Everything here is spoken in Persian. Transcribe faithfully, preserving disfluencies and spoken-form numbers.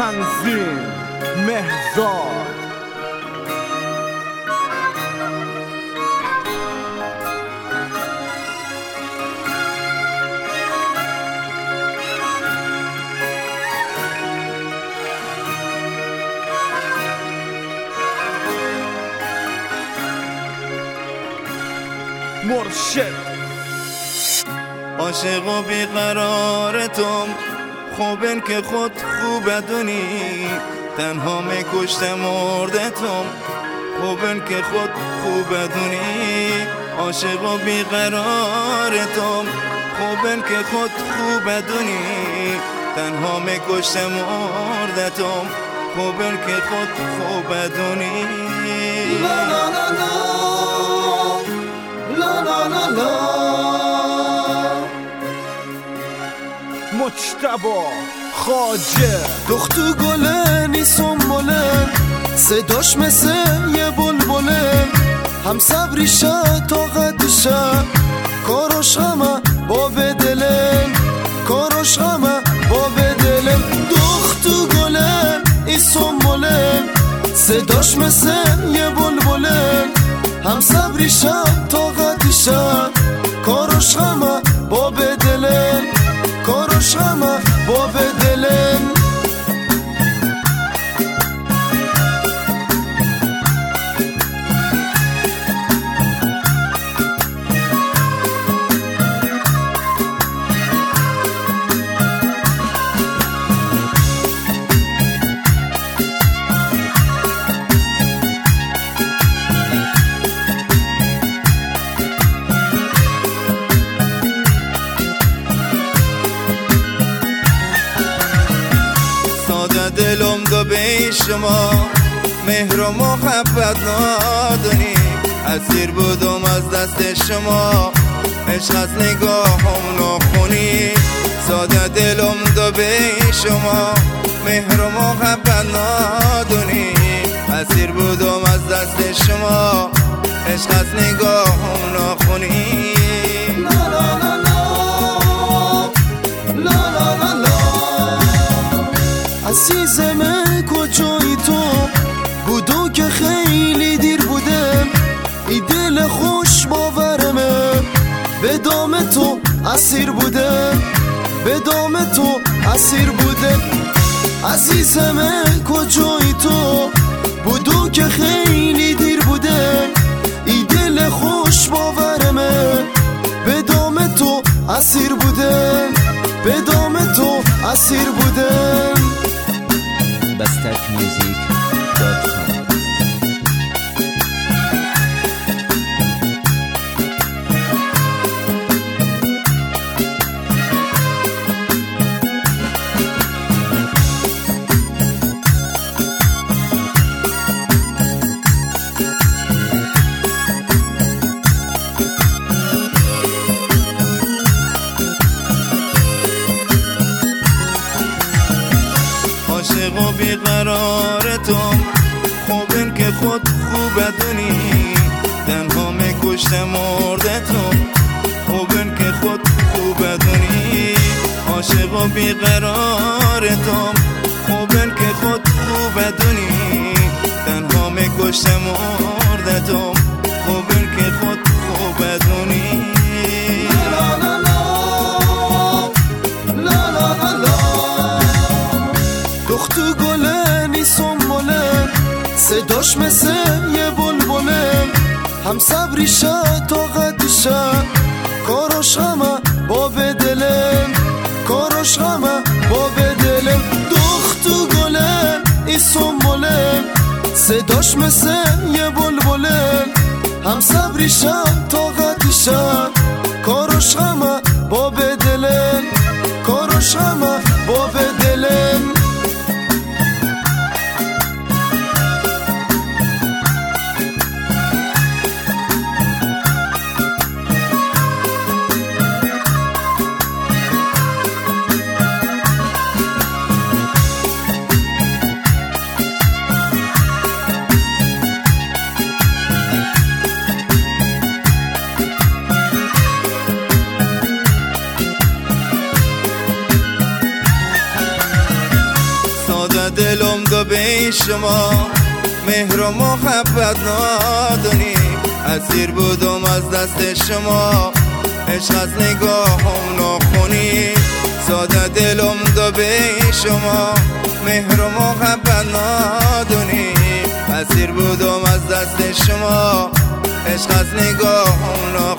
تنظیم مهرزاد. مرشد عاشق و بیقرار توم، خوبن که خود خوب بدونی، تنها میکشت مرده توم، خوبن که خود خوب بدونی. عاشق و بیقرار توم، خوبن که خود خوب بدونی، تنها میکشت مرده توم، خوبن که خود خوب بدونی. لا لا لا لا لا لا لا. مجتبی خواجه دختو گله نیسم بلن، صداش مثل یه بلبله، هم صبریشه طاقتشه، کاراش غمه با بدلم، کاراش غمه با بدلم. دختو گله نیسم بلن، صداش مثل یه بلبله، هم صبریشه طاقتشه، کاراش غمه با بدلم، کاراش غمه با بدلم. دلم دو به شما مهر و محبت ندونی، اسیر بودم از دست شما، عشق از نگاهم نخونی. ساده دلم دو به شما مهر و محبت ندونی، اسیر بودم از دست شما، عشق از نگاهم نخونی. لا لا لا لا لا لا لا. عزیزم کجایی تو بودو که خیلی دیر بودم، ای دل خوش باورمه، به دام تو اسیر بودم، به دام تو اسیر بودم. عزیزم کجایی تو بودو که خیلی دیر بودم، ای دل خوش باورمه، به دام تو اسیر بودم، به دام تو اسیر بودم. بستک میوزیک دات کام. عاشق و بیقرار توم، خوبن که خود خوب بدونی، تنها میکشت مرده توم، خوبن که خود خوب بدونی. عاشق و بیقرار توم، خوبن که خود خوب بدونی، تنها میکشت مرده توم، خوبن که خود خوب بدونی. لا لا لا لا لا لا. دختو گله نیسم بلن، صداش مثل یه بلبله، هم صبریشه طاقتشه، کاراش غمه با بدلم، کاراش غمه با بدلم. دختو گله نیسم بلن، صداش مثل یه بلبله، هم صبریشه طاقتشه، کاراش غمه با بدلم، کاراش غمه با بدلم. دلم دو به شما مهر و محبت نادونی اسیر بودم از دست شما عشق از نگاهم ناخونی ساده دلم دو به شما مهر و محبت نادونی اسیر بودم از دست شما عشق از نگاهم ناخونی